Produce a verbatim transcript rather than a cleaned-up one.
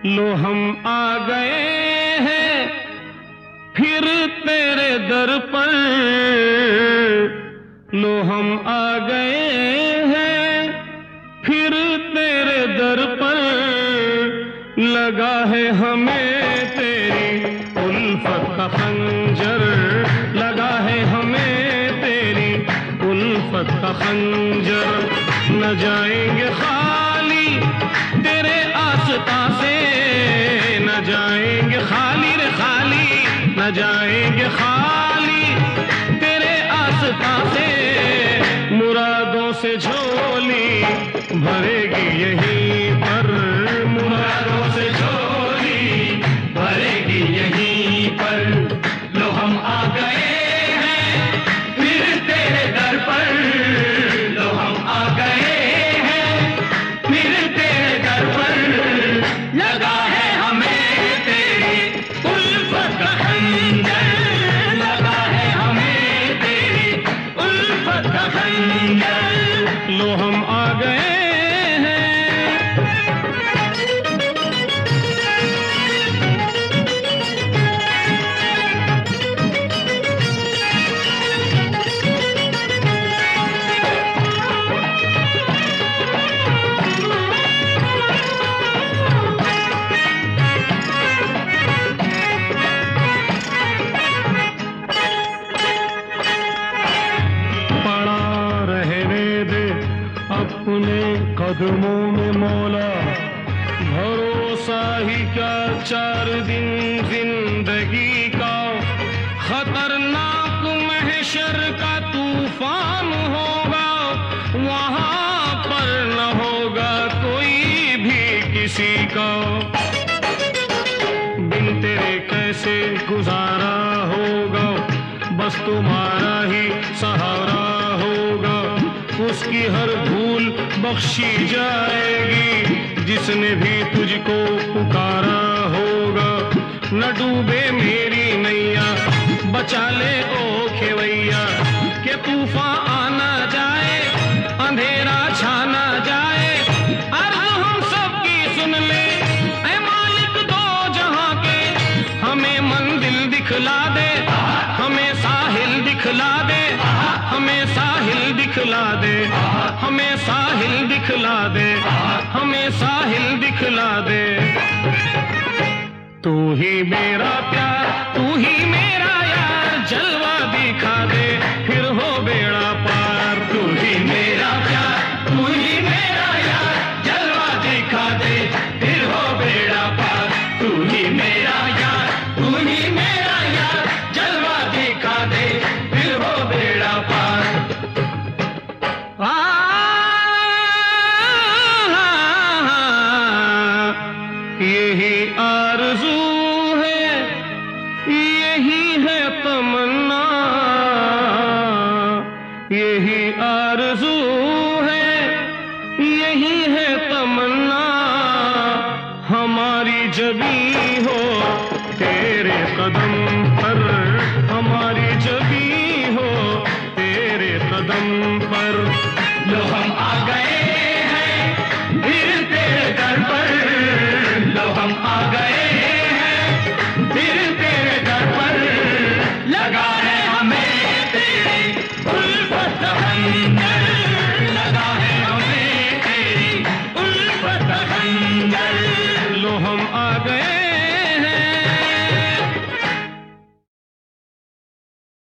लो हम आ गए हैं फिर तेरे दर पर, लो हम आ गए हैं फिर तेरे दर पर, लगा है हमें तेरी उल्फत का खंजर, लगा है हमें तेरी उल्फत का खंजर। न जाएंगे खाली तेरे आस्था से, न जाएंगे खाली रे खाली, न जाएंगे खाली तेरे आस्था से, मुरादों से झोली भरेगी यहीं पर, मुरादों से झोली भरेगी यहीं पर। लो हम आ गए हैं फिर तेरे दर पर, लो हम आ गए हैं फिर तेरे दर पर, लगा है हमें तेरी उल्फत का खंजर, लगा है हमें तेरी उल्फत का खंजर। लो हम आ गए अपने कदमों में मौला, भरोसा ही क्या चार दिन जिंदगी का, खतरनाक महशर का तूफान होगा, वहां पर न होगा कोई भी किसी का। बिन तेरे कैसे गुजारा होगा, बस तुम्हारा ही सहारा होगा, उसकी हर भूल बख्शी जाएगी जिसने भी तुझको पुकारा होगा। न डूबे मेरी नैया बचा ले ओ खेवैया, के तूफान आना जाए अंधेरा छाना जाए, अर्ज़ हम सबकी सुन ले ऐ मालिक दो जहां के, हमें मंजिल दिखला दे, हमें साहिल दिखला दे, हमें साहिल दिखला दे, हमें साहिल दिखला दे, हमें साहिल दिखला दे। तू ही मेरा प्यार, तू ही मेरा यार, जलवा दिखा दे फिर हो बेड़ा पार। तू ही मेरा प्यार, तू ही मेरा यार, जलवा दिखा दे फिर हो बेड़ा पार। तू ही मेरा यार, तू ही मेरा यार, जलवा दिखा दे फिर हो बेड़ा पार। यही आरज़ू है, यही है तमन्ना, यही आरज़ू है, यही है तमन्ना, हमारी जबीं